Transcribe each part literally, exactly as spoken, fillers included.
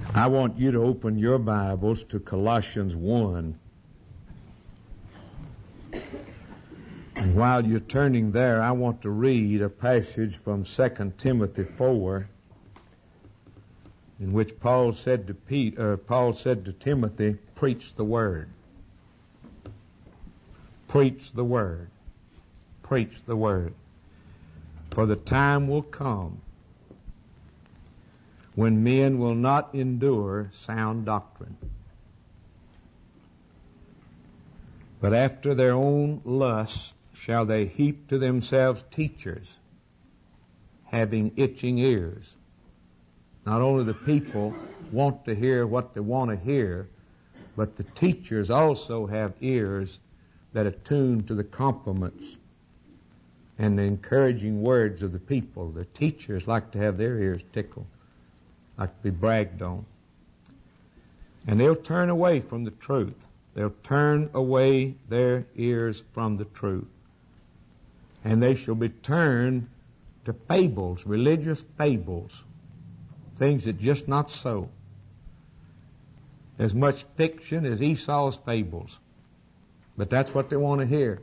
I want you to open your Bibles to Colossians one. And while you're turning there, I want to read a passage from Second Timothy four, in which Paul said to Pete, uh, Paul said to Timothy, preach the word. Preach the word. Preach the word. For the time will come when men will not endure sound doctrine, but after their own lusts shall they heap to themselves teachers, having itching ears. Not only the people want to hear what they want to hear, but the teachers also have ears that are tuned to the compliments and the encouraging words of the people. The teachers like to have their ears tickled, like to be bragged on. And they'll turn away from the truth. They'll turn away their ears from the truth. And they shall be turned to fables, religious fables, things that just not so. As much fiction as Esau's fables. But that's what they want to hear.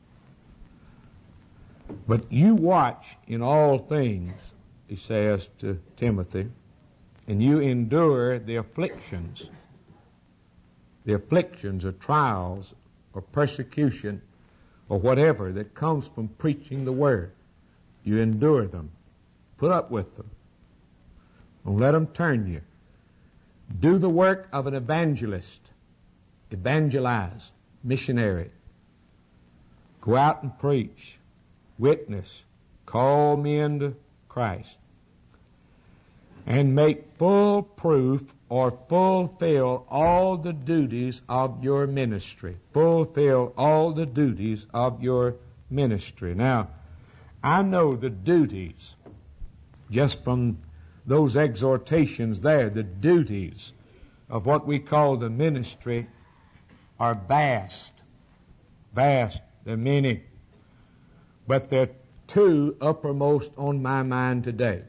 But you watch in all things, he says to Timothy, and you endure the afflictions, the afflictions or trials or persecution or whatever that comes from preaching the word. You endure them. Put up with them. Don't let them turn you. Do the work of an evangelist. Evangelize. Missionary. Go out and preach. Witness. Call men to Christ. And make full proof or fulfill all the duties of your ministry. Fulfill all the duties of your ministry. Now, I know the duties, just from those exhortations there, the duties of what we call the ministry are vast. Vast. They're many. But there are two uppermost on my mind today.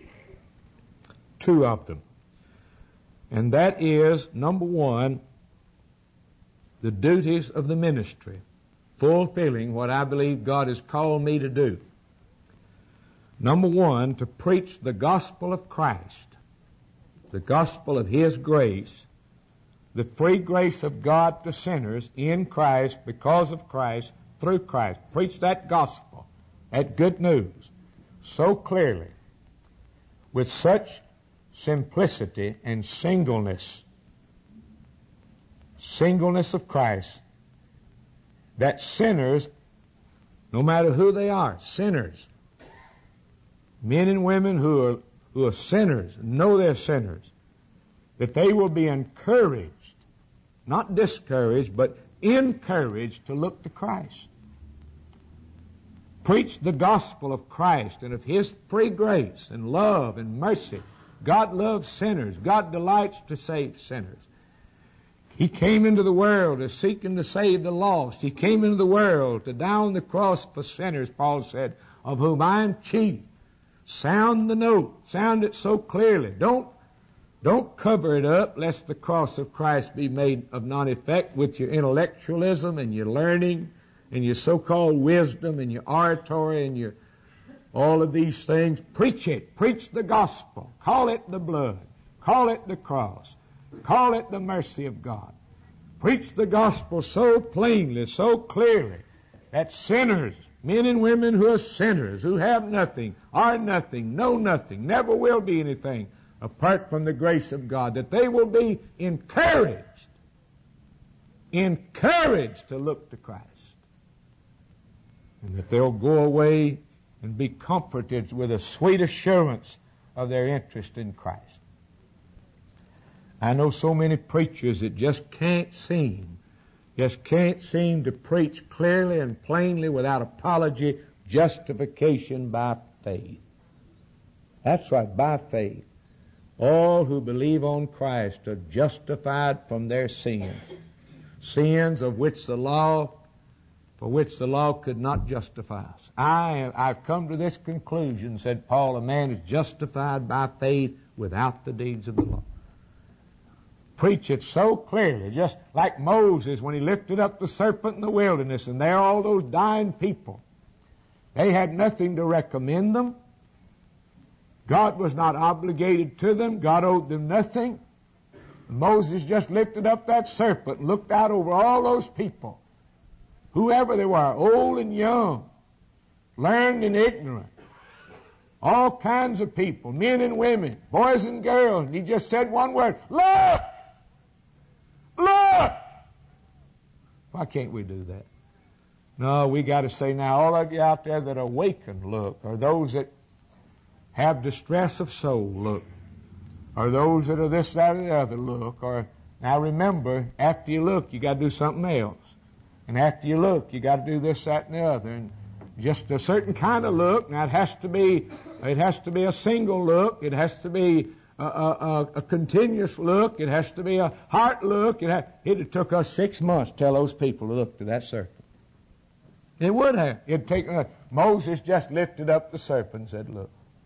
Two of them. And that is, number one, the duties of the ministry, fulfilling what I believe God has called me to do. Number one, to preach the gospel of Christ, the gospel of His grace, the free grace of God to sinners in Christ, because of Christ, through Christ. Preach that gospel, that good news, so clearly, with such simplicity and singleness, singleness of Christ, that sinners, no matter who they are, sinners, men and women who are, who are sinners, know they're sinners, that they will be encouraged, not discouraged, but encouraged to look to Christ. Preach the gospel of Christ and of His free grace and love and mercy. God loves sinners. God delights to save sinners. He came into the world to seek and to save the lost. He came into the world to die on the cross for sinners, Paul said, of whom I am chief. Sound the note. Sound it so clearly. Don't, don't cover it up lest the cross of Christ be made of non-effect with your intellectualism and your learning and your so-called wisdom and your oratory and your all of these things. Preach it. Preach the gospel. Call it the blood. Call it the cross. Call it the mercy of God. Preach the gospel so plainly, so clearly, that sinners, men and women who are sinners, who have nothing, are nothing, know nothing, never will be anything apart from the grace of God, that they will be encouraged, encouraged to look to Christ. And that they'll go away and be comforted with a sweet assurance of their interest in Christ. I know so many preachers that just can't seem, just can't seem to preach clearly and plainly without apology, justification by faith. That's right, by faith. All who believe on Christ are justified from their sins. Sins of which the law for which the law could not justify us. I, I've come to this conclusion, said Paul, a man is justified by faith without the deeds of the law. preach it so clearly, just like Moses when he lifted up the serpent in the wilderness, and there all those dying people. They had nothing to recommend them. God was not obligated to them. God owed them nothing. Moses just lifted up that serpent and looked out over all those people, whoever they were, old and young, learned and ignorant, all kinds of people, men and women, boys and girls. And he just said one word, look! Look! Why can't we do that? No, we got to say now, all of you out there that awaken, look, or those that have distress of soul, look, or those that are this, that, or the other, look, or now remember, after you look, you got to do something else. And after you look, you got to do this, that, and the other. And just a certain kind of look. Now it has to be, it has to be a single look. It has to be a, a, a, a continuous look. It has to be a heart look. It, ha- it took us six months to tell those people to look to that serpent. It would have. It'd taken uh, Moses just lifted up the serpent and said, look.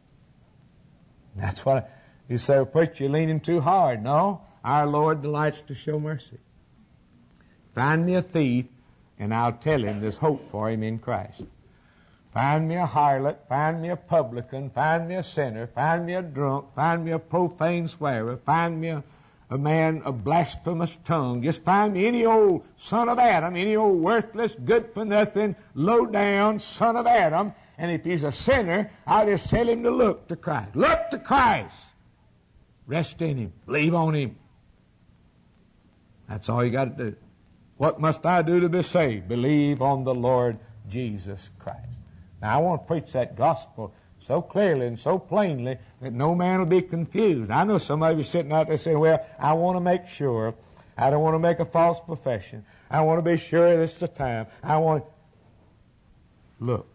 That's what I, you say, well, preacher, you're leaning too hard. No, our Lord delights to show mercy. Find me a thief, and I'll tell him there's hope for him in Christ. Find me a harlot, find me a publican, find me a sinner, find me a drunk, find me a profane swearer, find me a, a man of blasphemous tongue. Just find me any old son of Adam, any old worthless, good-for-nothing, low-down son of Adam, and if he's a sinner, I'll just tell him to look to Christ. Look to Christ! Rest in him. Believe on him. That's all you got to do. What must I do to be saved? Believe on the Lord Jesus Christ. Now, I want to preach that gospel so clearly and so plainly that no man will be confused. I know some of you sitting out there saying, well, I want to make sure. I don't want to make a false profession. I want to be sure this is the time. I want to... Look.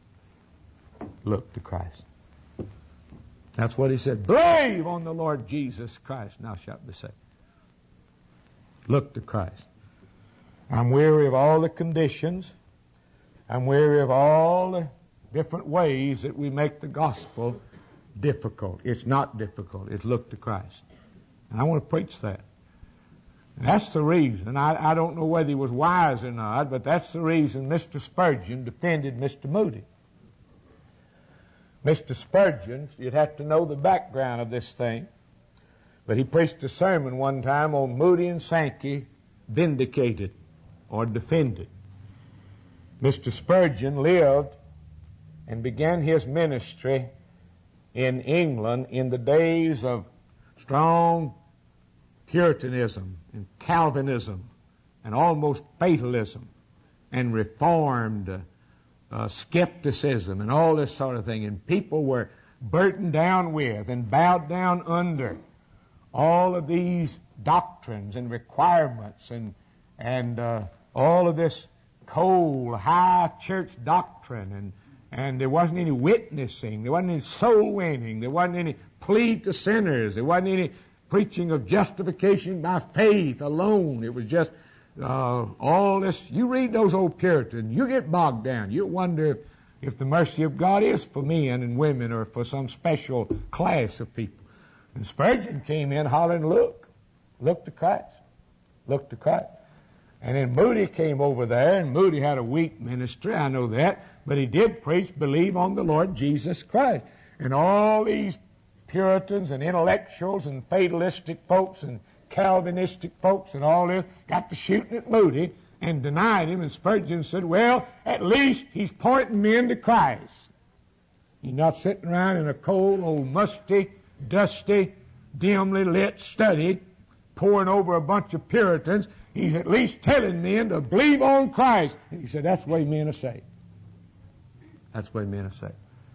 Look to Christ. That's what he said. Believe on the Lord Jesus Christ. Now shalt be saved. Look to Christ. I'm weary of all the conditions. I'm weary of all the different ways that we make the gospel difficult. It's not difficult. It's look to Christ. And I want to preach that. And that's the reason. I, I don't know whether he was wise or not, but that's the reason Mister Spurgeon defended Mister Moody. Mister Spurgeon, you'd have to know the background of this thing, but he preached a sermon one time on Moody and Sankey vindicated or defended. Mister Spurgeon lived and began his ministry in England in the days of strong Puritanism and Calvinism and almost fatalism and Reformed uh, uh, skepticism and all this sort of thing. And people were burdened down with and bowed down under all of these doctrines and requirements and and uh, all of this cold, high church doctrine, and and there wasn't any witnessing, there wasn't any soul winning, there wasn't any plea to sinners, there wasn't any preaching of justification by faith alone. It was just uh, all this. You read those old Puritans, you get bogged down. You wonder if, if the mercy of God is for men and women or for some special class of people. And Spurgeon came in hollering, look, look to Christ, look to Christ. And then Moody came over there, and Moody had a weak ministry, I know that, but he did preach, believe on the Lord Jesus Christ. And all these Puritans and intellectuals and fatalistic folks and Calvinistic folks and all this got to shooting at Moody and denied him, and Spurgeon said, well, at least he's pointing men to Christ. He's not sitting around in a cold, old, musty, dusty, dimly lit study pouring over a bunch of Puritans. He's at least telling men to believe on Christ. And he said, that's the way men are saved. That's the way men are saved.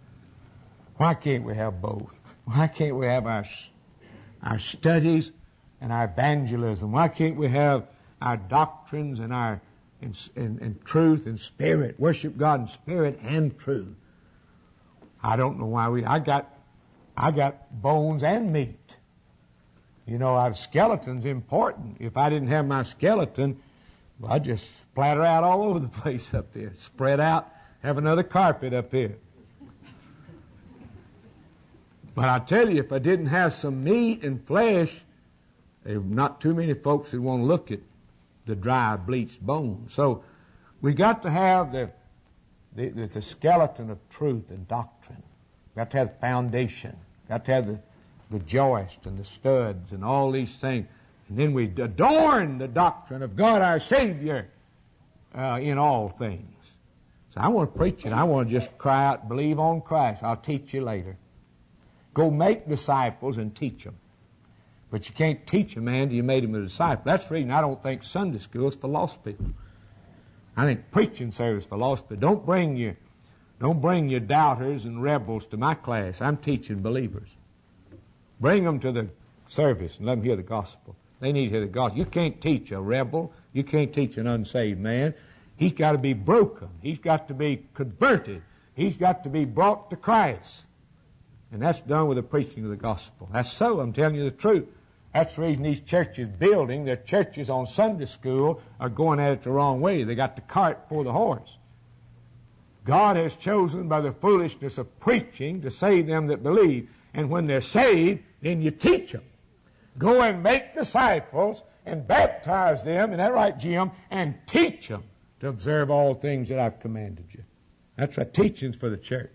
Why can't we have both? Why can't we have our, our studies and our evangelism? Why can't we have our doctrines and our in, in, in truth and spirit? Worship God in spirit and truth. I don't know why we, I got, I got bones and meat. You know, our skeleton's important. If I didn't have my skeleton, well, I'd just splatter out all over the place up there. Spread out, have another carpet up here. But I tell you, if I didn't have some meat and flesh, There are not too many folks that want to look at the dry, bleached bones. So we got to have the, the, the skeleton of truth and doctrine. Got to have the foundation. Got to have the, the joist and the studs and all these things. And then we adorn the doctrine of God our Savior uh, in all things. So I want to preach it. I want to just cry out, believe on Christ. I'll teach you later. Go make disciples and teach them. But you can't teach a man till you made him a disciple. That's the reason I don't think Sunday school is for lost people. I think preaching service for lost people. Don't bring your, don't bring your doubters and rebels to my class. I'm teaching believers. Bring them to the service and let them hear the gospel. They need to hear the gospel. You can't teach a rebel. You can't teach an unsaved man. He's got to be broken. He's got to be converted. He's got to be brought to Christ. And that's done with the preaching of the gospel. That's so. I'm telling you the truth. That's the reason these churches building, their churches on Sunday school are going at it the wrong way. They got the cart before the horse. God has chosen by the foolishness of preaching to save them that believe. And when they're saved, then you teach them. Go and make disciples and baptize them, isn't that right, Jim? And teach them to observe all things that I've commanded you. That's right, teaching's for the church.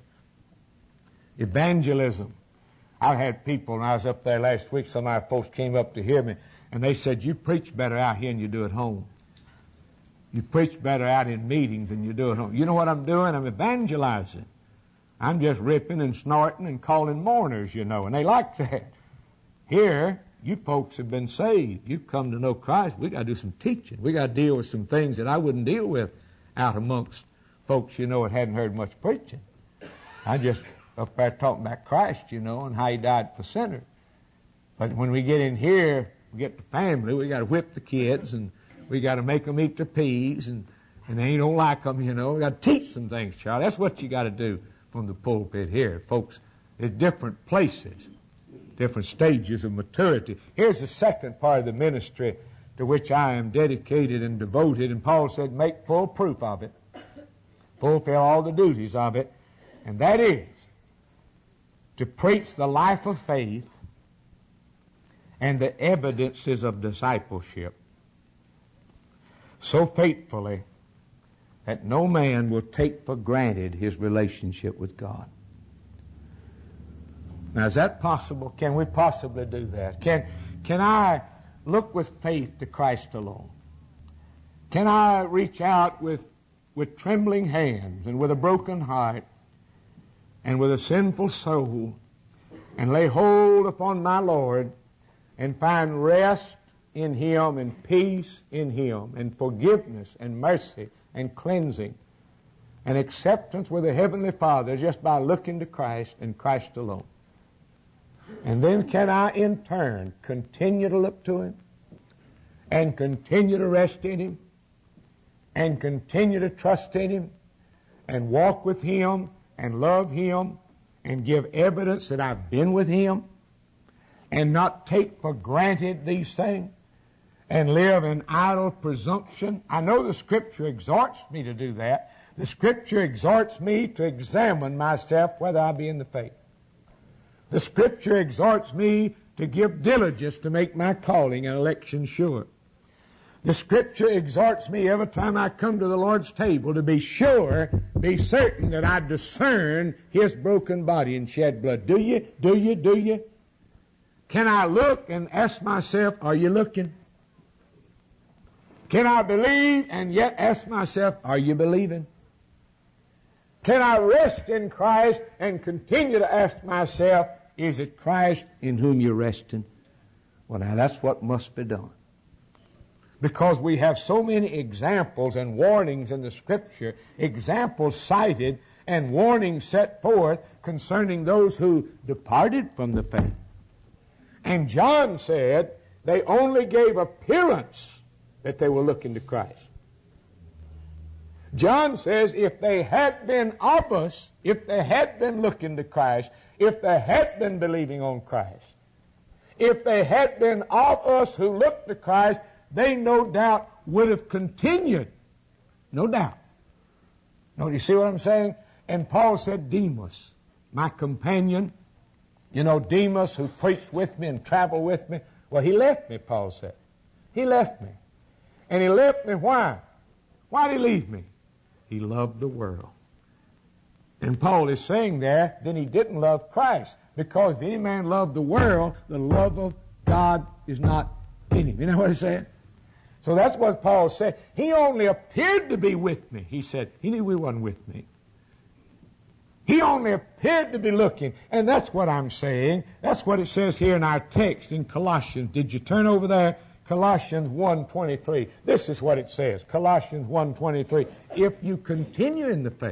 Evangelism. I had people, when I was up there last week, some of my folks came up to hear me, and they said, you preach better out here than you do at home. You preach better out in meetings than you do at home. You know what I'm doing? I'm evangelizing. I'm just ripping and snorting and calling mourners, you know, and they like that. Here, you folks have been saved. You've come to know Christ. We got to do some teaching. We got to deal with some things that I wouldn't deal with out amongst folks, you know, that hadn't heard much preaching. I just up there talking about Christ, you know, and how He died for sinners. But when we get in here, we get the family, we got to whip the kids, and we got to make them eat their peas, and, and they don't like them, you know. We got to teach some things, child. That's what you got to do from the pulpit here. Folks, there's different places, different stages of maturity. Here's the second part of the ministry to which I am dedicated and devoted, and Paul said, make full proof of it. Fulfill all the duties of it, and that is to preach the life of faith and the evidences of discipleship so faithfully that no man will take for granted his relationship with God. Now, is that possible? Can we possibly do that? Can, can I look with faith to Christ alone? Can I reach out with, with trembling hands and with a broken heart and with a sinful soul and lay hold upon my Lord and find rest in Him and peace in Him and forgiveness and mercy and cleansing and acceptance with the Heavenly Father just by looking to Christ and Christ alone? And then can I in turn continue to look to Him and continue to rest in Him and continue to trust in Him and walk with Him and love Him and give evidence that I've been with Him and not take for granted these things and live in idle presumption? I know the Scripture exhorts me to do that. The Scripture exhorts me to examine myself whether I be in the faith. The Scripture exhorts me to give diligence to make my calling and election sure. The Scripture exhorts me every time I come to the Lord's table to be sure, be certain that I discern His broken body and shed blood. Do you? Do you? Do you? Can I look and ask myself, are you looking? Can I believe and yet ask myself, are you believing? Can I rest in Christ and continue to ask myself, is it Christ in whom you're resting? Well, now that's what must be done. Because we have so many examples and warnings in the Scripture, examples cited and warnings set forth concerning those who departed from the faith. And John said they only gave appearance that they were looking to Christ. John says if they had been of us, if they had been looking to Christ, if they had been believing on Christ, if they had been of us who looked to Christ, they no doubt would have continued. No doubt. No, you see what I'm saying? And Paul said, Demas, my companion, you know, Demas who preached with me and traveled with me, Well, he left me, Paul said. He left me. And he left me why? Why did he leave me? He loved the world. And Paul is saying there, then he didn't love Christ. Because if any man love the world, the love of God is not in him. You know what he said? So that's what Paul said. He only appeared to be with me. He said, he knew he wasn't with me. He only appeared to be looking. And that's what I'm saying. That's what it says here in our text in Colossians. Did you turn over there? Colossians one twenty-three. This is what it says. Colossians one twenty-three. If you continue in the faith.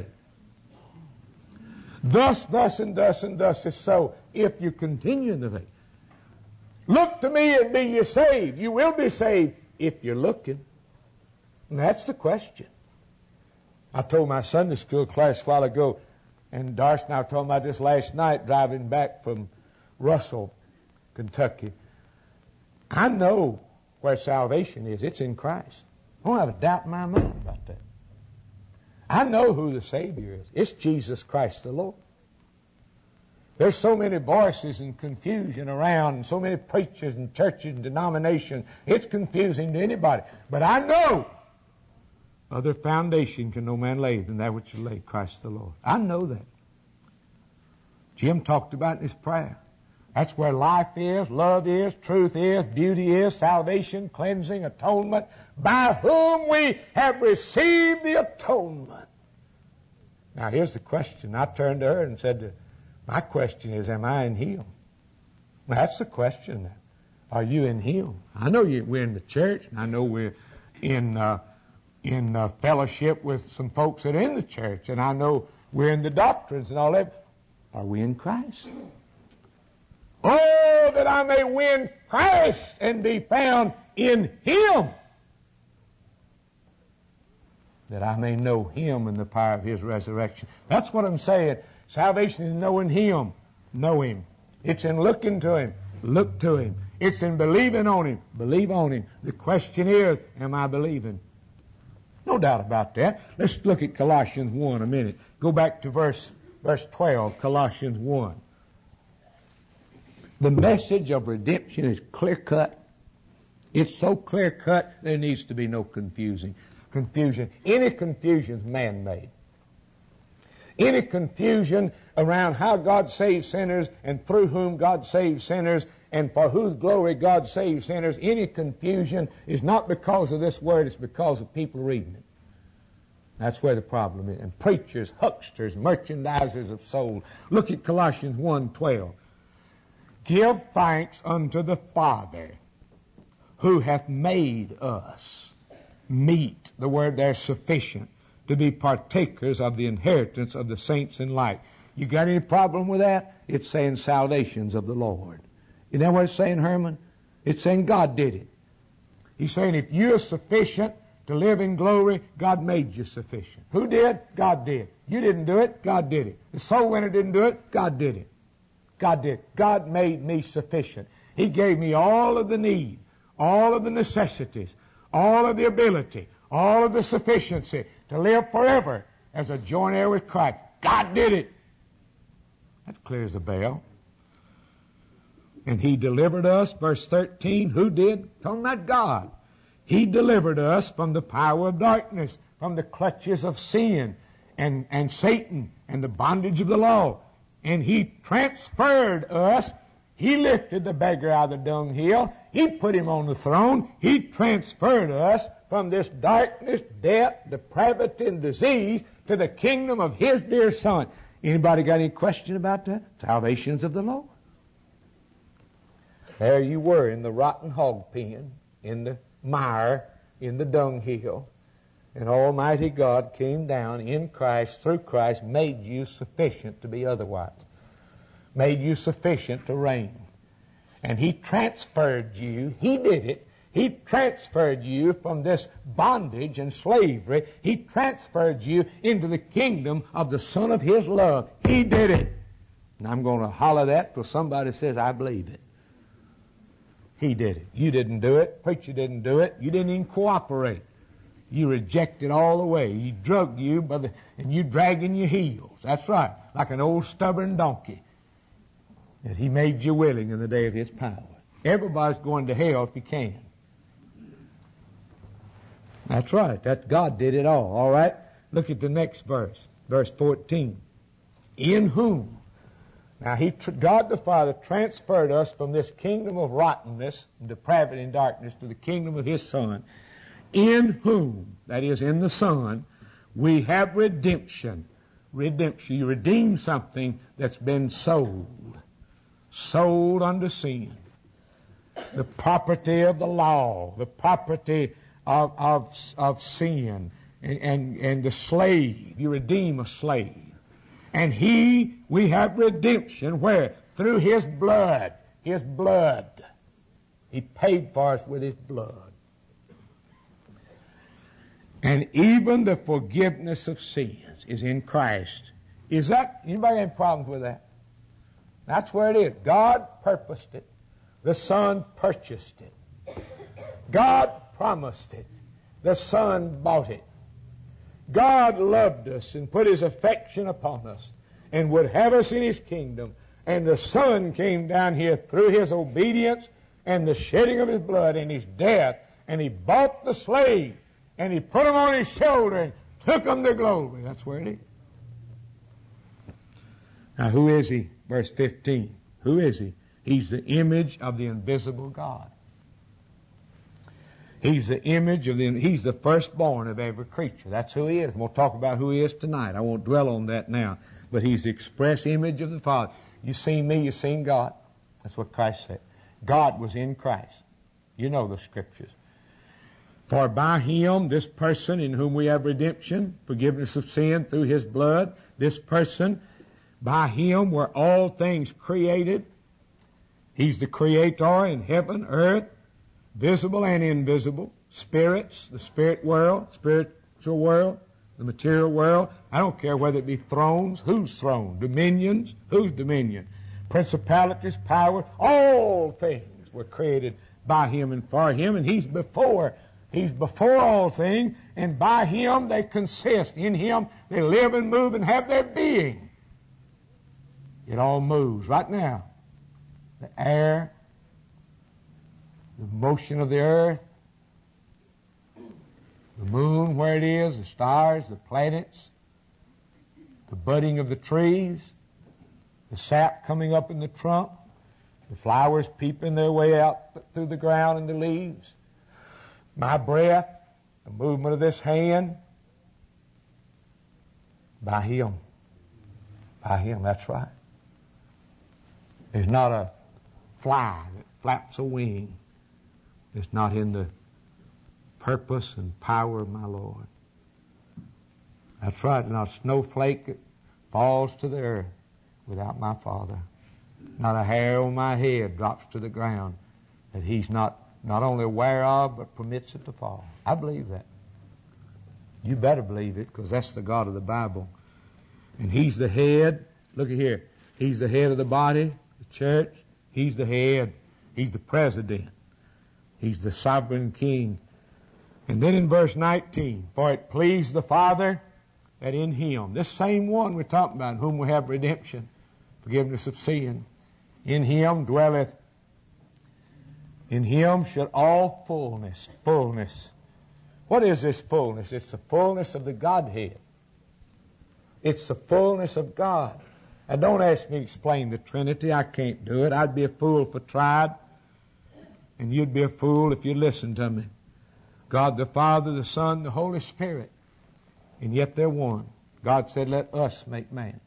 Thus, thus, and thus, and thus is so. If you continue in the faith. Look to me and be ye saved. You will be saved if you're looking. And that's the question. I told my Sunday school class a while ago, and Darcy and I were talking about this last night driving back from Russell, Kentucky. I know where salvation is. It's in Christ. I don't have a doubt in my mind about that. I know who the Savior is. It's Jesus Christ the Lord. There's so many voices and confusion around, and so many preachers and churches and denominations. It's confusing to anybody. But I know other foundation can no man lay than that which is laid, Christ the Lord. I know that. Jim talked about in his prayer. That's where life is, love is, truth is, beauty is, salvation, cleansing, atonement, by whom we have received the atonement. Now here's the question. I turned to her and said, my question is, am I in Him? That's the question. Are you in Him? I know you, we're in the church, and I know we're in uh, in uh, fellowship with some folks that are in the church, and I know we're in the doctrines and all that. Are we in Christ? Oh, that I may win Christ and be found in Him, that I may know Him and the power of His resurrection. That's what I'm saying. Salvation is knowing Him. Know Him. It's in looking to Him. Look to Him. It's in believing on Him. Believe on Him. The question is, am I believing? No doubt about that. Let's look at Colossians one a minute. Go back to verse, verse twelve, Colossians one. The message of redemption is clear-cut. It's so clear-cut, there needs to be no confusing. Confusion. Any confusion is man-made. Any confusion around how God saves sinners and through whom God saves sinners and for whose glory God saves sinners, any confusion is not because of this word, it's because of people reading it. That's where the problem is. And preachers, hucksters, merchandisers of souls. Look at Colossians one twelve. Give thanks unto the Father who hath made us meet, the word there, sufficient, to be partakers of the inheritance of the saints in light. You got any problem with that? It's saying salvation's of the Lord. You know what it's saying, Herman? It's saying God did it. He's saying if you're sufficient to live in glory, God made you sufficient. Who did? God did. You didn't do it, God did it. The soul winner didn't do it, God did it. God did. God made me sufficient. He gave me all of the need, all of the necessities, all of the ability, all of the sufficiency to live forever as a joint heir with Christ. God did it. That clears the bell. And He delivered us, verse thirteen, who did? Talking about God. He delivered us from the power of darkness, from the clutches of sin and, and Satan and the bondage of the law. And He transferred us. He lifted the beggar out of the dunghill. He put him on the throne. He transferred us from this darkness, death, depravity, and disease to the kingdom of His dear Son. Anybody got any question about that? Salvation's of the Lord. There you were in the rotten hog pen, in the mire, in the dunghill. And Almighty God came down in Christ, through Christ, made you sufficient to be otherwise. Made you sufficient to reign. And He transferred you. He did it. He transferred you from this bondage and slavery. He transferred you into the kingdom of the Son of His love. He did it. And I'm going to holler that till somebody says, I believe it. He did it. You didn't do it. Preacher didn't do it. You didn't even cooperate. You rejected all the way. He drugged you by the, and you dragging your heels. That's right. Like an old stubborn donkey. And He made you willing in the day of His power. Everybody's going to hell if he can. That's right. That God did it all. All right? Look at the next verse. Verse fourteen. In whom. Now, he, God the Father transferred us from this kingdom of rottenness, and depravity, and darkness to the kingdom of His Son. In whom, that is, in the Son, we have redemption. Redemption. You redeem something that's been sold. Sold unto sin. The property of the law. The property of, of, of sin. And, and, and the slave. You redeem a slave. And He, we have redemption. Where? Through His blood. His blood. He paid for us with His blood. And even the forgiveness of sins is in Christ. Is that, anybody have any problems with that? That's where it is. God purposed it. The Son purchased it. God promised it. The Son bought it. God loved us and put His affection upon us and would have us in His kingdom. And the Son came down here through His obedience and the shedding of His blood and His death. And He bought the slave and He put him on His shoulder and took him to glory. That's where it is. Now who is He? Verse fifteen. Who is He? He's the image of the invisible God. He's the image of the, He's the firstborn of every creature. That's who He is. We'll talk about who He is tonight. I won't dwell on that now. But He's the express image of the Father. You seen me, you seen God. That's what Christ said. God was in Christ. You know the Scriptures. For by Him, this person in whom we have redemption, forgiveness of sin through His blood, this person, by Him were all things created. He's the Creator in heaven, earth, visible and invisible, spirits, the spirit world, spiritual world, the material world. I don't care whether it be thrones, whose throne? Dominions, whose dominion? Principalities, power, all things were created by Him and for Him, and He's before. He's before all things, and by Him they consist. In Him they live and move and have their being. It all moves right now. The air, the motion of the earth, the moon where it is, the stars, the planets, the budding of the trees, the sap coming up in the trunk, the flowers peeping their way out through the ground and the leaves, my breath, the movement of this hand, by Him. By Him, that's right. There's not a fly that flaps a wing. It's not in the purpose and power of my Lord. That's right. Not a snowflake that falls to the earth without my Father. Not a hair on my head drops to the ground that He's not, not only aware of, but permits it to fall. I believe that. You better believe it, because that's the God of the Bible. And He's the head. Look at here. He's the head of the body, the church. He's the head. He's the president. He's the sovereign king. And then in verse nineteen, for it pleased the Father that in Him, this same one we're talking about, in whom we have redemption, forgiveness of sin, in Him dwelleth, in Him should all fullness, fullness. What is this fullness? It's the fullness of the Godhead. It's the fullness of God. Now don't ask me to explain the Trinity. I can't do it. I'd be a fool if I tried. And you'd be a fool if you listened to me. God the Father, the Son, the Holy Spirit. And yet they're one. God said, let us make man.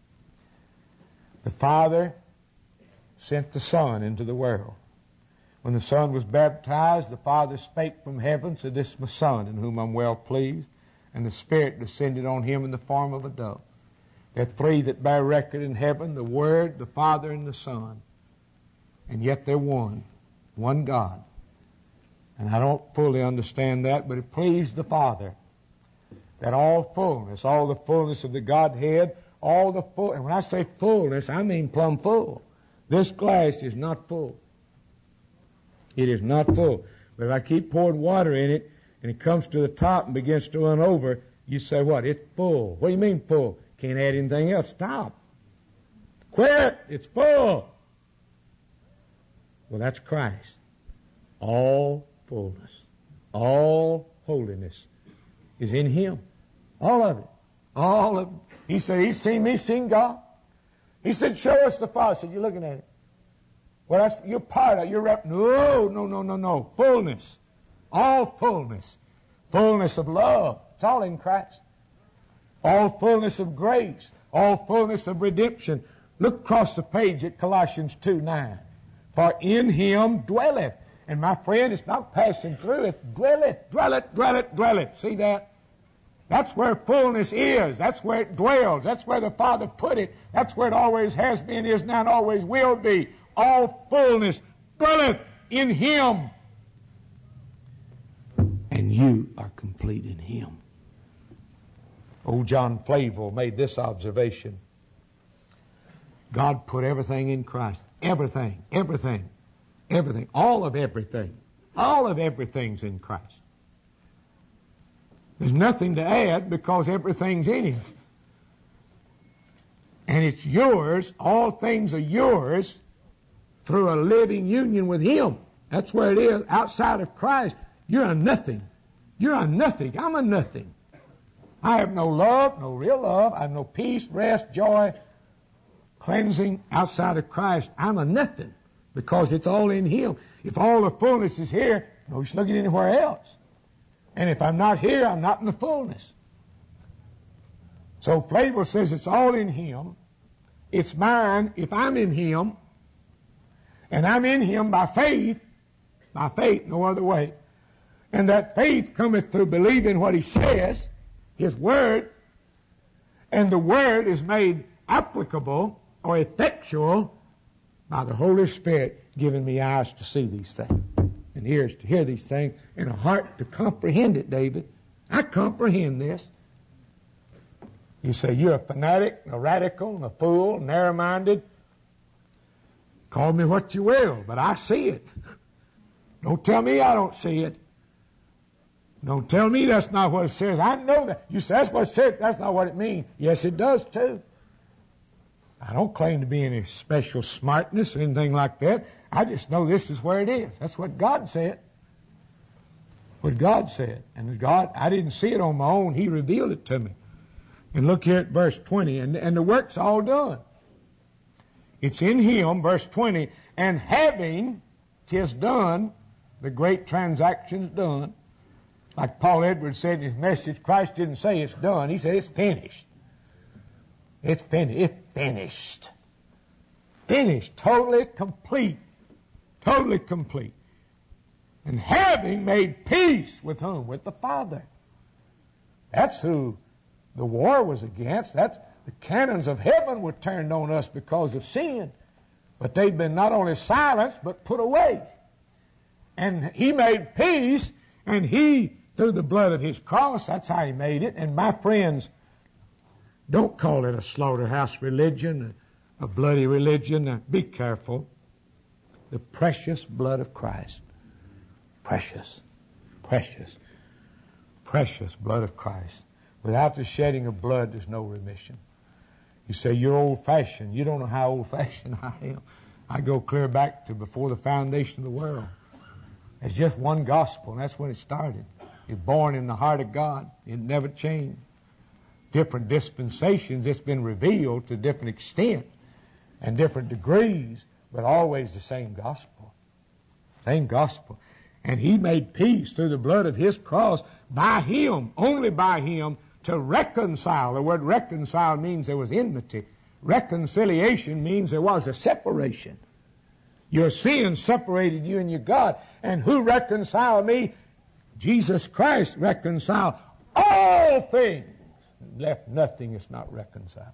The Father sent the Son into the world. When the Son was baptized, the Father spake from heaven, said, this is my Son, in whom I'm well pleased. And the Spirit descended on Him in the form of a dove. There are three that bear record in heaven, the Word, the Father, and the Son. And yet they're one. One God. And I don't fully understand that, but it pleased the Father that all fullness, all the fullness of the Godhead, all the full, and when I say fullness, I mean plumb full. This glass is not full. It is not full. But if I keep pouring water in it, and it comes to the top and begins to run over, you say, what? It's full. What do you mean full? Can't add anything else. Stop. Quit. It's full. Well, that's Christ. All fullness, all holiness is in Him. All of it. All of it. He said, He's seen me, seen God. He said, show us the Father. I said, you're looking at it. Well, that's, you're part of it. You're rep- No, no, no, no, no. Fullness. All fullness. Fullness of love. It's all in Christ. All fullness of grace. All fullness of redemption. Look across the page at Colossians two nine. For in Him dwelleth. And my friend, it's not passing through. It's dwelleth, dwelleth, dwelleth, dwelleth. See that? That's where fullness is. That's where it dwells. That's where the Father put it. That's where it always has been, is now, and always will be. All fullness dwelleth in Him. And you are complete in Him. Old John Flavel made this observation. God put everything in Christ. Everything, everything, everything, all of everything. All of everything's in Christ. There's nothing to add because everything's in Him. And it's yours, all things are yours through a living union with Him. That's where it is. Outside of Christ, you're a nothing. You're a nothing. I'm a nothing. I have no love, no real love. I have no peace, rest, joy, cleansing outside of Christ. I'm a nothing because it's all in Him. If all the fullness is here, no use looking anywhere else. And if I'm not here, I'm not in the fullness. So Flavel says it's all in Him. It's mine if I'm in Him. And I'm in Him by faith. By faith, no other way. And that faith cometh through believing what He says, His Word. And the Word is made applicable or effectual by the Holy Spirit giving me eyes to see these things. And ears to hear these things, and a heart to comprehend it, David. I comprehend this. You say, you're a fanatic, a radical, a fool, narrow-minded. Call me what you will, but I see it. Don't tell me I don't see it. Don't tell me that's not what it says. I know that. You say, that's what it says. That's not what it means. Yes, it does, too. I don't claim to be any special smartness or anything like that. I just know this is where it is. That's what God said. What God said. And God, I didn't see it on my own. He revealed it to me. And look here at verse twenty. And, and the work's all done. It's in Him, verse twenty. And having, 'tis done, the great transaction's done. Like Paul Edwards said in his message, Christ didn't say it's done. He said it's finished. It's finished. It's finished. Finished. Totally complete. Totally complete. And having made peace with whom? With the Father. That's who the war was against. That's the cannons of heaven were turned on us because of sin. But they've been not only silenced, but put away. And He made peace, and He, through the blood of His cross, that's how He made it. And my friends, don't call it a slaughterhouse religion, a bloody religion. Be careful. The precious blood of Christ. Precious, precious, precious blood of Christ. Without the shedding of blood, there's no remission. You say, you're old-fashioned. You don't know how old-fashioned I am. I go clear back to before the foundation of the world. There's just one gospel, and that's when it started. It's born in the heart of God. It never changed. Different dispensations, it's been revealed to different extent and different degrees, but always the same gospel. Same gospel. And He made peace through the blood of His cross by Him, only by Him, to reconcile. The word reconcile means there was enmity. Reconciliation means there was a separation. Your sin separated you and your God. And who reconciled me? Jesus Christ reconciled all things. Left nothing that's not reconciled.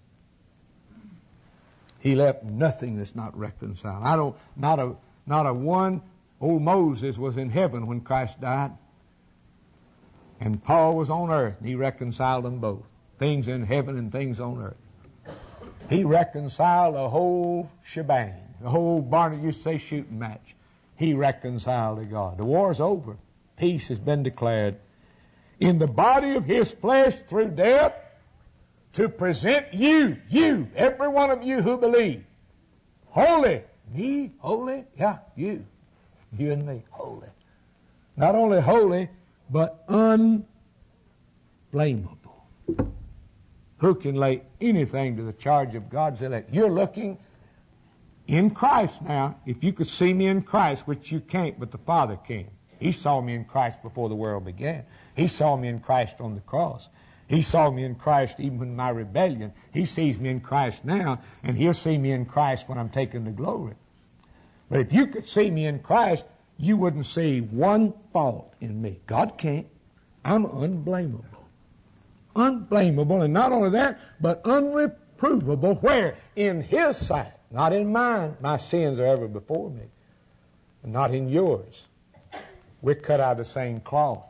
He left nothing that's not reconciled. I don't, not a, not a one. Old Moses was in heaven when Christ died. And Paul was on earth, and he reconciled them both. Things in heaven and things on earth. He reconciled the whole shebang, the whole Barney used to say shooting match. He reconciled to God. The war's over. Peace has been declared. In the body of His flesh through death, to present you, you, every one of you who believe, holy, Me? Holy? Yeah, you. You and me. Holy. Not only holy, but unblameable. Who can lay anything to the charge of God's elect? You're looking in Christ now. If you could see me in Christ, which you can't, but the Father can. He saw me in Christ before the world began. He saw me in Christ on the cross. He saw me in Christ even in my rebellion. He sees me in Christ now, and He'll see me in Christ when I'm taken to glory. But if you could see me in Christ, you wouldn't see one fault in me. God can't. I'm unblameable. Unblameable, and not only that, but unreprovable. Where? In His sight. Not in mine. My sins are ever before me. And not in yours. We're cut out of the same cloth.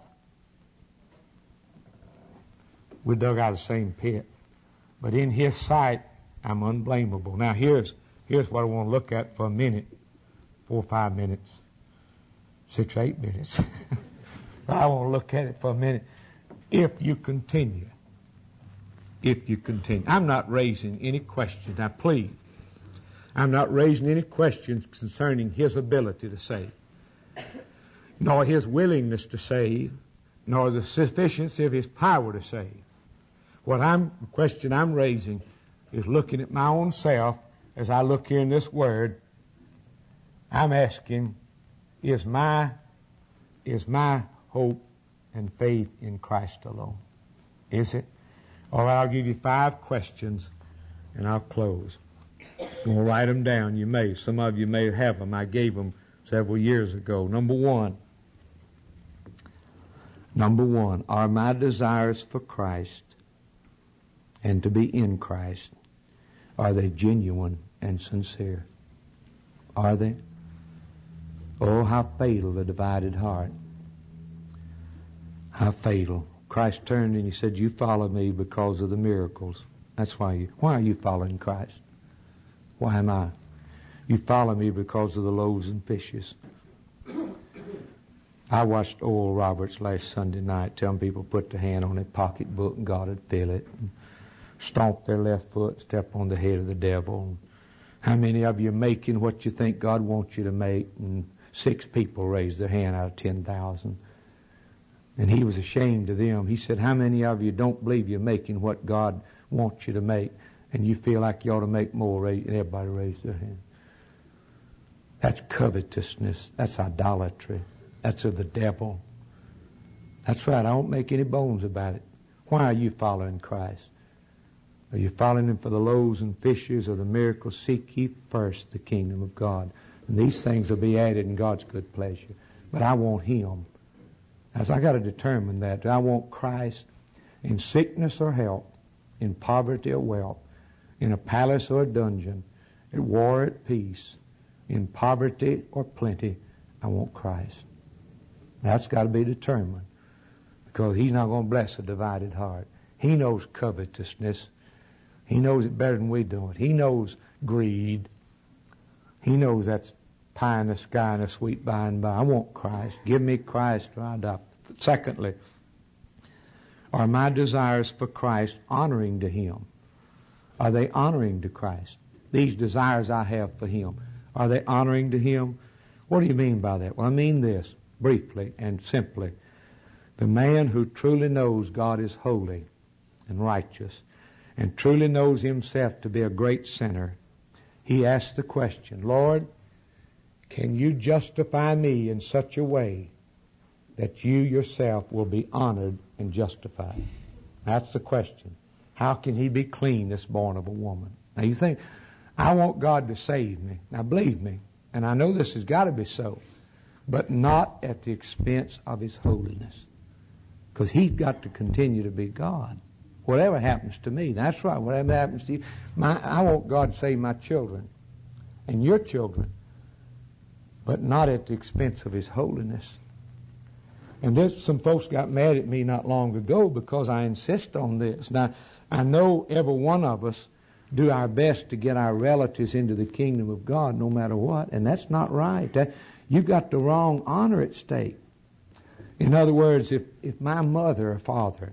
We're dug out of the same pit. But in His sight, I'm unblameable. Now here's, here's what I want to look at for a minute. Four or five minutes. Six or eight minutes. I want to look at it for a minute. If you continue. If you continue. I'm not raising any questions. Now please. I'm not raising any questions concerning His ability to save. Nor His willingness to save. Nor the sufficiency of His power to save. What I'm, the question I'm raising is looking at my own self as I look here in this Word. I'm asking, is my, is my hope and faith in Christ alone? Is it? All right, I'll give you five questions and I'll close. You want to write them down? You may. Some of you may have them. I gave them several years ago. Number one. Number one, are my desires for Christ and to be in Christ, are they genuine and sincere? Are they? Oh, how fatal the divided heart. How fatal. Christ turned and He said, you follow me because of the miracles. That's why you, why are you following Christ? Why am I? You follow me because of the loaves and fishes. I watched Oral Roberts last Sunday night telling people to put their hand on their pocketbook and God would fill it. And stomp their left foot, step on the head of the devil. How many of you are making what you think God wants you to make? And six people raised their hand out of ten thousand. And he was ashamed of them. He said, how many of you don't believe you're making what God wants you to make? And you feel like you ought to make more? And everybody raised their hand. That's covetousness. That's idolatry. That's of the devil. That's right. I don't make any bones about it. Why are you following Christ? Are you following Him for the loaves and fishes or the miracles? Seek ye first the kingdom of God. And these things will be added in God's good pleasure. But I want Him. As I got to determine that. Do I want Christ in sickness or health, in poverty or wealth, in a palace or a dungeon, at war or at peace, in poverty or plenty? I want Christ. That's got to be determined, because He's not going to bless a divided heart. He knows covetousness. He knows it better than we do it. He knows greed. He knows that's pie in the sky and a sweet by and by. I want Christ. Give me Christ or I die. Secondly, are my desires for Christ honoring to Him? Are they honoring to Christ? These desires I have for Him, are they honoring to Him? What do you mean by that? Well, I mean this, briefly and simply. The man who truly knows God is holy and righteous and truly knows himself to be a great sinner, he asks the question, Lord, can you justify me in such a way that you yourself will be honored and justified? That's the question. How can he be clean that's born of a woman? Now you think, I want God to save me. Now believe me, and I know this has got to be so, but not at the expense of His holiness. Because He's got to continue to be God. Whatever happens to me, that's right, whatever happens to you. My, I want God to save my children and your children, but not at the expense of His holiness. And there's some folks got mad at me not long ago because I insist on this. Now, I know every one of us do our best to get our relatives into the kingdom of God no matter what, and that's not right. That, you've got the wrong honor at stake. In other words, if, if my mother or father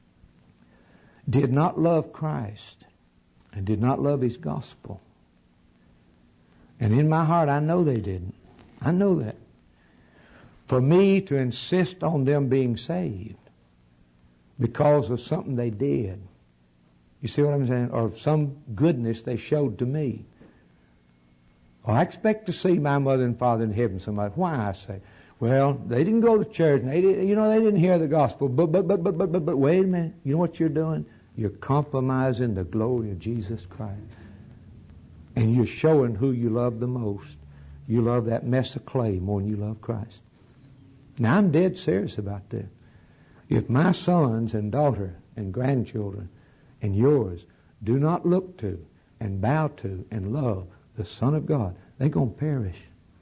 did not love Christ and did not love His gospel And in my heart, I know they didn't. I know that. For me to insist on them being saved because of something they did, you see what I'm saying? Or some goodness they showed to me. Oh, I expect to see my mother and father in heaven. Somebody, why? I say, well, they didn't go to church. And they didn't, you know, they didn't hear the gospel. But, but, but, but, but, but, but, wait a minute. You know what you're doing? You're compromising the glory of Jesus Christ. And you're showing who you love the most. You love that mess of clay more than you love Christ. Now, I'm dead serious about this. If my sons and daughter and grandchildren and yours do not look to and bow to and love the Son of God, they're going to perish.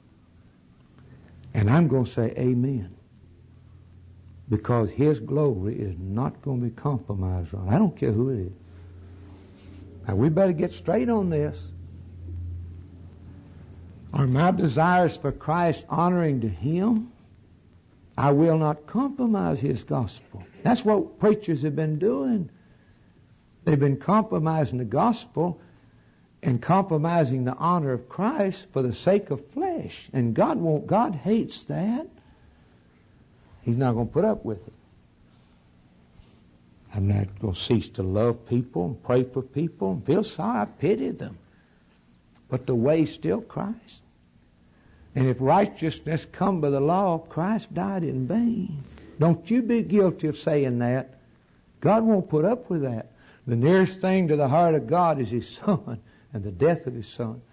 And I'm going to say amen. Because His glory is not going to be compromised on. I don't care who it is. Now, we better get straight on this. Are my desires for Christ honoring to Him? I will not compromise His gospel. That's what preachers have been doing. They've been compromising the gospel and compromising the honor of Christ for the sake of flesh. And God won't, God hates that. He's not going to put up with it. I'm not going to cease to love people and pray for people and feel sorry. I pity them. But the way's still Christ. And if righteousness come by the law, Christ died in vain. Don't you be guilty of saying that. God won't put up with that. The nearest thing to the heart of God is His Son and the death of His Son.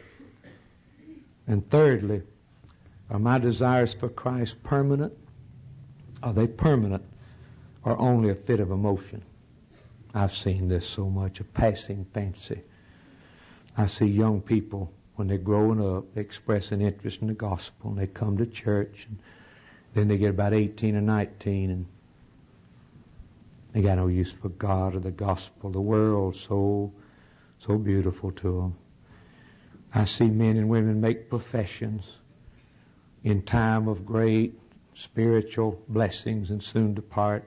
And thirdly, are my desires for Christ permanent? Are they permanent or only a fit of emotion? I've seen this so much, a passing fancy. I see young people, when they're growing up, they express an interest in the gospel, and they come to church, and then they get about eighteen or nineteen, and they got no use for God or the gospel. The world's so, so beautiful to them. I see men and women make professions in time of great spiritual blessings and soon depart.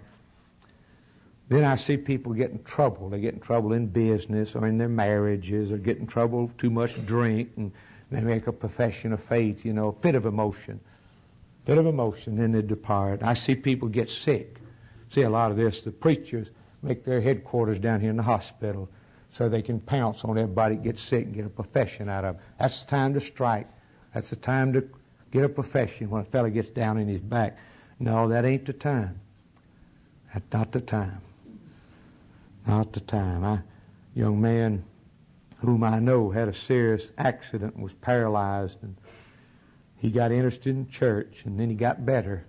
Then I see people get in trouble. They get in trouble in business or in their marriages, or get in trouble too much drink, and they make a profession of faith, you know, a fit of emotion. Fit of emotion, then they depart. I see people get sick. See a lot of this. The preachers make their headquarters down here in the hospital so they can pounce on everybody that gets sick and get a profession out of them. That's the time to strike. That's the time to get a profession when a fellow gets down in his back. No, that ain't the time. That's not the time. Not the time. I, young man whom I know had a serious accident and was paralyzed, and he got interested in church, and then he got better.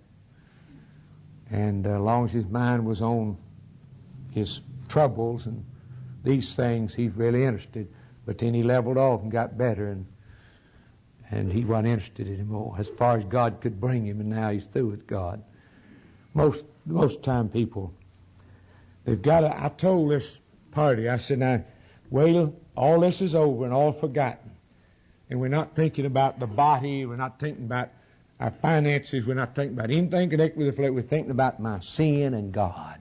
And uh, as long as his mind was on his troubles and these things, he's really interested. But then he leveled off and got better, and and he wasn't interested anymore as far as God could bring him, and now he's through with God. Most most time people, they've got to, I told this party, I said, now, wait till all this is over and all forgotten. And we're not thinking about the body, we're not thinking about our finances, we're not thinking about anything connected with the flesh, we're thinking about my sin and God.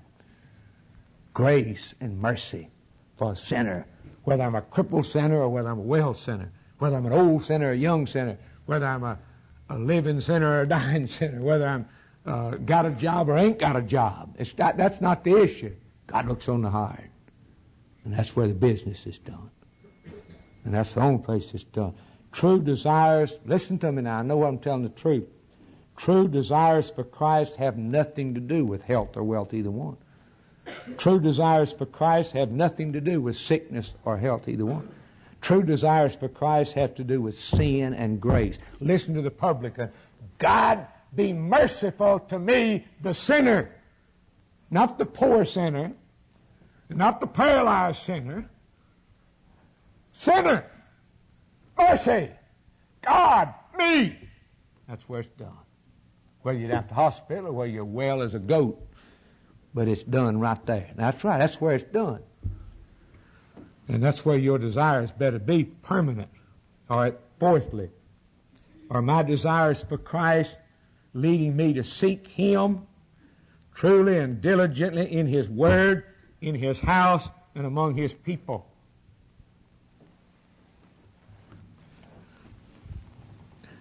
Grace and mercy for a sinner, whether I'm a crippled sinner or whether I'm a well sinner, whether I'm an old sinner or a young sinner, whether I'm a, a living sinner or a dying sinner, whether I'm uh, got a job or ain't got a job. It's not, that's not the issue. God looks on the heart. And that's where the business is done. And that's the only place it's done. True desires, listen to me now, I know I'm telling the truth. True desires for Christ have nothing to do with health or wealth, either one. True desires for Christ have nothing to do with sickness or health, either one. True desires for Christ have to do with sin and grace. Listen to the publican. God be merciful to me, the sinner. Not the poor sinner. Not the paralyzed sinner. Sinner. Mercy. God, me. That's where it's done. Whether you're at the hospital or whether you're well as a goat. But it's done right there. That's right. That's where it's done. And that's where your desires better be permanent. All right. Fourthly, are my desires for Christ leading me to seek Him truly and diligently in His Word, in His house, and among His people?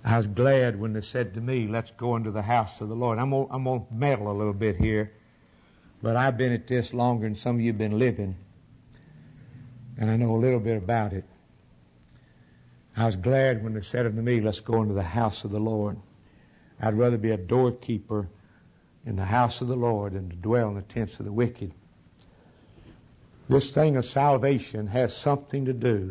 I was glad when they said to me, let's go into the house of the Lord. I'm going I'm to meddle a little bit here, but I've been at this longer than some of you have been living, and I know a little bit about it. I was glad when they said unto me, let's go into the house of the Lord. I'd rather be a doorkeeper in the house of the Lord than to dwell in the tents of the wicked. This thing of salvation has something to do,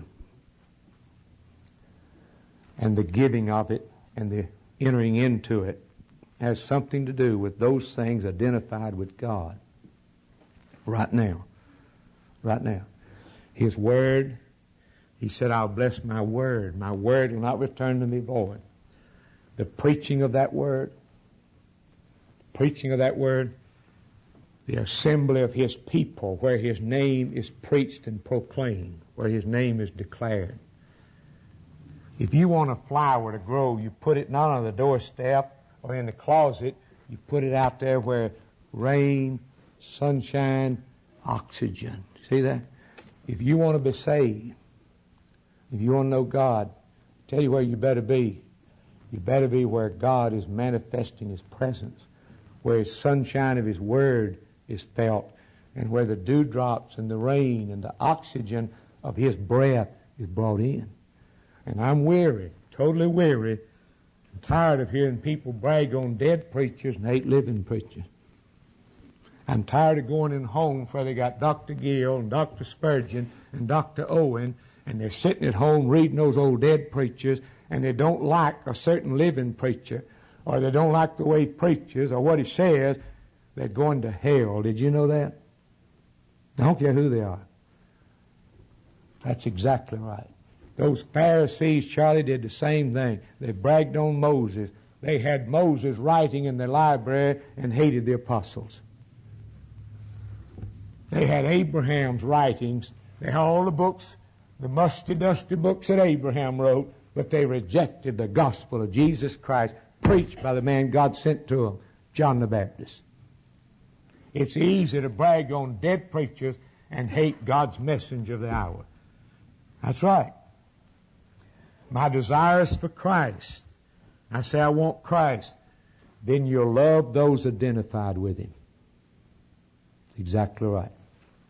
and the giving of it and the entering into it has something to do with those things identified with God right now. Right now. His Word, He said, I'll bless my Word. My Word will not return to me void. The preaching of that Word, preaching of that Word, the assembly of His people where His name is preached and proclaimed, where His name is declared. If you want a flower to grow, you put it not on the doorstep or in the closet. You put it out there where rain, sunshine, oxygen. See that? If you want to be saved, if you want to know God, I'll tell you where you better be. You better be where God is manifesting His presence, where His sunshine of His Word is felt, and where the dewdrops and the rain and the oxygen of His breath is brought in. And I'm weary, totally weary, and tired of hearing people brag on dead preachers and hate living preachers. I'm tired of going in homes where they got Doctor Gill and Doctor Spurgeon and Doctor Owen, and they're sitting at home reading those old dead preachers, and they don't like a certain living preacher, or they don't like the way he preaches or what he says. They're going to hell. Did you know that? I don't care who they are. That's exactly right. Those Pharisees, Charlie, did the same thing. They bragged on Moses. They had Moses writing in their library and hated the apostles. They had Abraham's writings. They had all the books, the musty, dusty books that Abraham wrote, but they rejected the gospel of Jesus Christ preached by the man God sent to them, John the Baptist. It's easy to brag on dead preachers and hate God's messenger of the hour. That's right. My desire is for Christ. I say I want Christ. Then you'll love those identified with Him. Exactly right.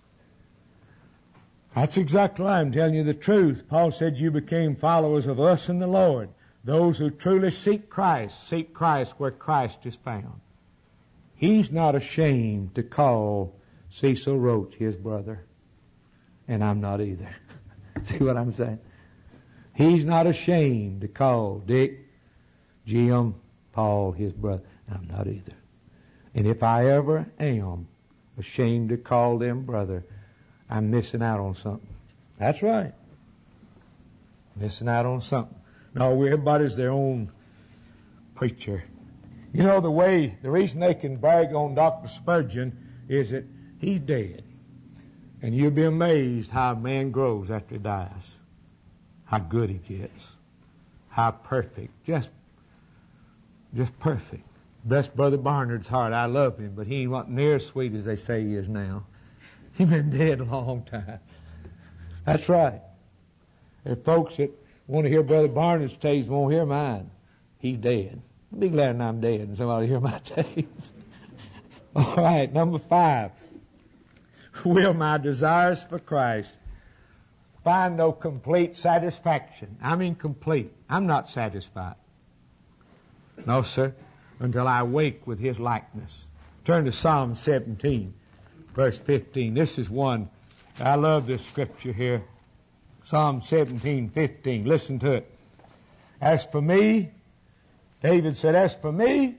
That's exactly right. I'm telling you the truth. Paul said you became followers of us and the Lord. Those who truly seek Christ, seek Christ where Christ is found. He's not ashamed to call Cecil Roach his brother. And I'm not either. See what I'm saying? He's not ashamed to call Dick, Jim, Paul his brother. I'm not either. And if I ever am ashamed to call them brother, I'm missing out on something. That's right. Missing out on something. No, everybody's their own preacher. You know, the way, the reason they can brag on Doctor Spurgeon is that he's dead. And you'll be amazed how a man grows after he dies. How good he gets. How perfect. Just, just perfect. Bless Brother Barnard's heart. I love him, but he ain't not near as sweet as they say he is now. He's been dead a long time. That's right. There are folks that want to hear Brother Barnard's tapes, won't hear mine. He's dead. I'll be glad when I'm dead and somebody hear my tapes. All right, number five. Will my desires for Christ find no complete satisfaction? I mean complete. I'm not satisfied. No, sir, until I wake with His likeness. Turn to Psalm seventeen, verse fifteen. This is one, I love this scripture here. Psalm seventeen, fifteen. Listen to it. As for me, David said, as for me,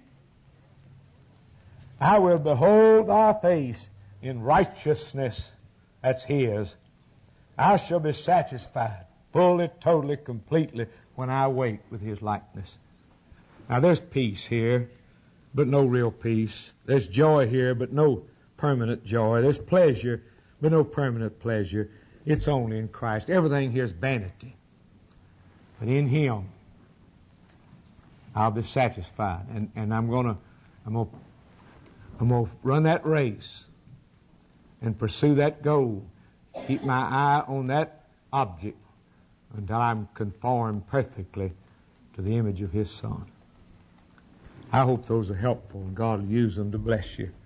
I will behold thy face in righteousness. That's his. I shall be satisfied fully, totally, completely when I wake with his likeness. Now there's peace here, but no real peace. There's joy here, but no permanent joy. There's pleasure, but no permanent pleasure. It's only in Christ. Everything here is vanity. But in Him, I'll be satisfied. And, and I'm gonna, I'm gonna, I'm gonna run that race and pursue that goal. Keep my eye on that object until I'm conformed perfectly to the image of His Son. I hope those are helpful, and God will use them to bless you.